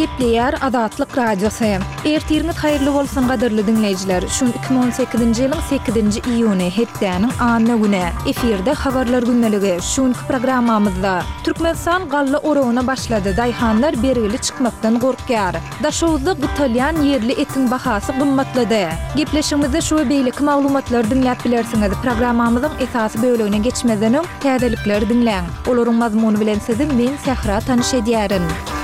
Gepleyer Azatlyk Radiosu. Ertiriniz hayırlı bolsun gaderli dinleyijiler. Şun 2018-nji ýylyň 8-nji iýuny hepdäniň anyna güne. Eferde habarlar günneligi. Şunky programmamyzda Türkmenistan galla orowuna başlady. Daýhanlar bergili çykmakdan gorkýar. Daşowda gytalýan ýerli etiň bahasy gymmatlady. Gepleşigimizde şu beýleki maglumatlar dinläp bilersiňiz. Programmamyzyň esasy bölügine geçmeden öň täzelikler dinläň. Olaryň mazmuny bilen sizi men Sehra tanyş edýärin.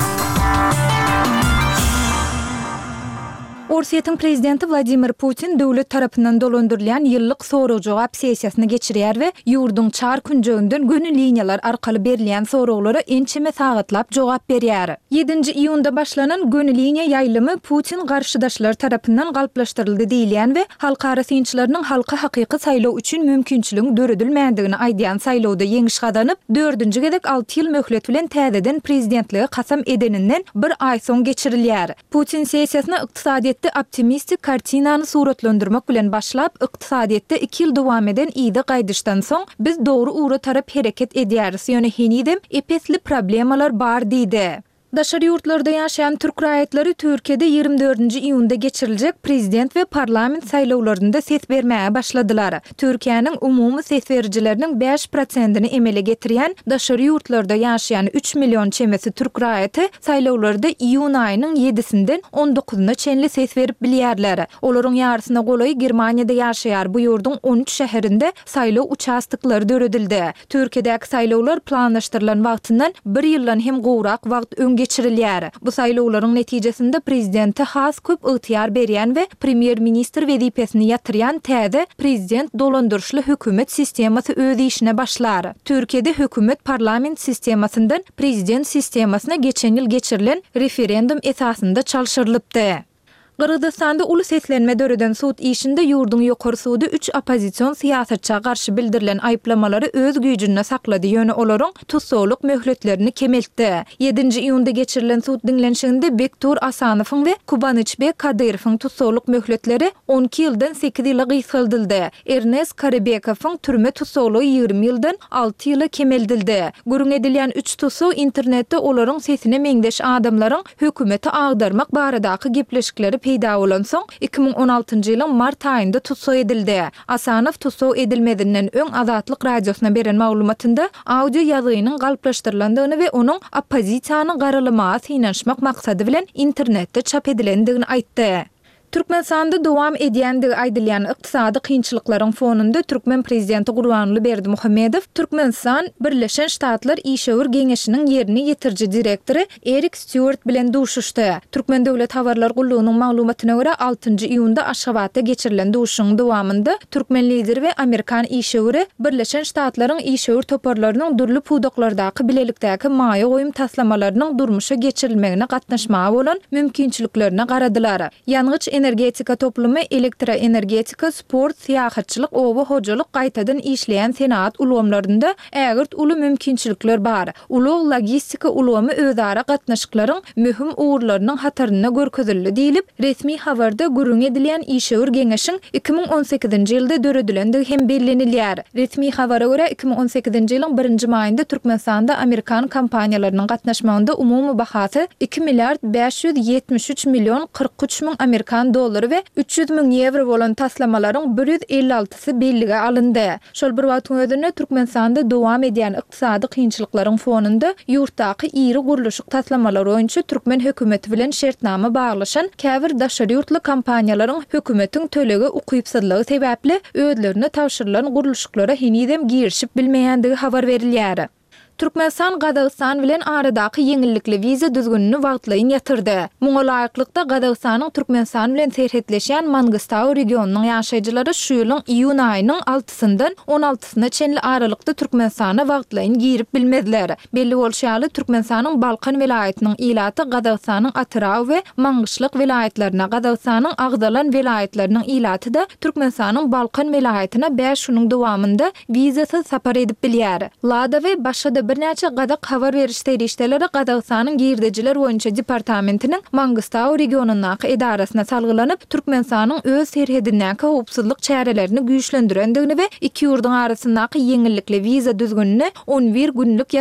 Russiýanyň prezidenti Vladimir Putin döwlet tarapyndan dolandyrılan ýyllyk soraw-jogap sessiýasyny geçirýär we ýurdun çar künjegininden gönül liniýalar arkaly berilýän sorawlara ençeme sagatlap jogap berýär. 7-nji iýunda başlanan gönül liniýa ýaýlymy Putin garşydaşlar tarapyndan galplaşdyryldy diýilýän we halkara synçylarynyň halka hakyky saýlaw üçin mümkinçiligini döredilmädigini aýdýan saýlawda ýeňiş gazanyp 4-nji gezek 6 ýyl möhlet bilen täzeden prezidentligi kasam edeninden bir aý soň geçirilýär. Putin sessiýasyna ykdysadyýetde optimistik kartinany suratlandyrmak bilen başlap, ykdysadyýetde 2 ýyl dowam eden ýyda gaýdyşdan soň biz dogry uğra tarap hereket edýäris ýöne henidem epesli problemalar bar diýdi. Daşary ýurtlarda ýaşaýan türk raýatlary Türkiýede 24-nji iýunda geçiriljek prezident we parlament saýlawlarynda ses bermäge başladylar. Türkiýanyň umumy ses berjileriniň 5%-ni emele getirýän daşary ýurtlarda ýaşaýan 3 million çemesi türk raýaty saýlawlarda iýun aýynyň 7-sinden 19-na çenli ses berip bilýärler. Olaryň ýarysyna golaý Germaniýada ýaşaýar bu ýurdun 13 şäherinde saýlaw uçastyklary döredildi. Türkiýedäki saýlawlar planlaşdyrylan wagtyndan 1 ýyldan hem gowrak wagt geçirilýär. Bu saýlawlaryň netijesinde prezidenti has köp ygtyar berýän we premier ministr wezipesini ýatyrýan täze prezident dolandyrşly hökümet sistemasy öz işine başlar. Türkiýede hökümet parlament sistemasyndan prezident sistemasyna geçen ýyl geçirilen referendum esasında çalşyrylypdy. Gırgızstanda uly seslenme döreden suud işinde ýurdun ýokary suudy 3 opozisiýon siýasatçyga garşy bildirilen aýplamalary öz güýjünde saklady ýöne olaryň tutsawlyk möhletlerini kemeltdi. 7-nji iýunda geçirilen suud dinlenşiginde Bektur Asanowyň we Kubanyçbek Kadyrowyň tutsawlyk möhletleri 12 ýyldan 8 ýyla gysgalydy. Ernest Karabekowyň türme tutsawlygy 20 ýyldan 6 ýyla kemeldildi. Gürüň edilýän 3 tutsaw internetde olaryň sesine meňdeş adamlaryň hökümeti agdarmak baradaky gepleşikleri peýda bolan soň 2016-njy ýylyň mart aýynda tutsaw edildi. Asanow tutsaw edilmedinden öň Azatlyk Radiosyna beren maglumatynda audio ýazynyň galplaşdyrylandygyny we onuň opozisiýany garalamaga synaşmak maksady bilen internetde çap edilendigini aýtdy. Türkmenistanda dowam edýändigi aýdylýan ykdysady kynçylyklaryň fonunda Türkmen prezidenti Gurbanuly Berdimuhammedow Türkmenistan Birleşen Ştatlar İşäwir Geňeşiniň ýerini ýetirji direktori Erik Stewart bilen duşuşdy. Türkmen döwlet habarlar gullugynyň maglumatyna görä 6-njy iýunda Aşgabatda geçirilen duşuň dowamında Türkmen lideri we Amerikan işäwiri Birleşen Ştatlaryň işäwir toparlarynyň durly pudoklardaky bilelikdäki maýa goýum taslamalarynyň durmuşa geçirilmegine gatnaşmagy bolan mümkinçiliklerine garadylar. Ýanygyç energetika toplumy, elektroenergetika, sport, siýahatçylyk, oba hojalyk gaýtadan işleýän senat ulgamlarynda ägirt uly mümkinçilikler bar. Ulug logistika ulgamy özara gatnaşyklaryň möhüm uğurlarynyň hataryna görkezildi diýilip, resmi habarda gürüň edilýän işäwir geňeşiň 2018-nji ýylda döredilendi hem bellenilýär. Resmi habara görä 2018-nji ýylyň 1-nji maýynda Türkmenistanda Amerikan kompaniýalarynyň gatnaşmagynda umumy bahasy 2 milliard 573 milyon 43 min Amerikan dollary we 300 min euro bolan taslamalaryň 156-sy bellige alyndy. Şol bir wagtyň özünde Türkmenistanda dowam edýän ykdysady kynçylyklaryň fonunda ýurtdaky iri guruluşyk taslamалар oýunçy Türkmen hökümeti bilen şertnama baglaşan käbir daşary ýurtly kompaniýalaryň hökümetiň tölegi ukypsızlygy sebäpli özlerine tawşyrylan guruluşyklara henidem girişip bilmeýändigi habar berilýär. Türkmenistan Gazagystan bilen aradaky ýeňillikli wiza düzgünini wagtlaýyn ýatyrdy. Muňa laýyklykda Gazagystanyň Türkmenistan bilen serhetleşýän Mangustaw regionunyň ýaşaýjylary şu ýylyň iýun aýynyň 6-syndan 16-syna çenli aralykda Türkmenistana wagtlaýyn girip bilmediler. Belli bolşaly Türkmenistanyň Balkan welaýatynyň ilaty Gazagystanyň Atraw we Mangyşlyk welaýatlaryna, Gazagystanyň Agdalan welaýatlarynyň ilaty da Türkmenistanyň Balkan welaýatyna 5 ýylyň dowamında wizasyz sapar edip bilýär. Lada we başga bir näçe gadak habar berişleri işleri Gazagystanyň girdijiler boýunça departamentiniň Mangustaw regionunyň edarasyna salgylanyp Türkmenistanyň öz serhedindäki howpsuzlyk çärelerini güýçlendirendigini we iki ýurdun arasyndaky ýeňillikli wiza düzgünini 11 günlük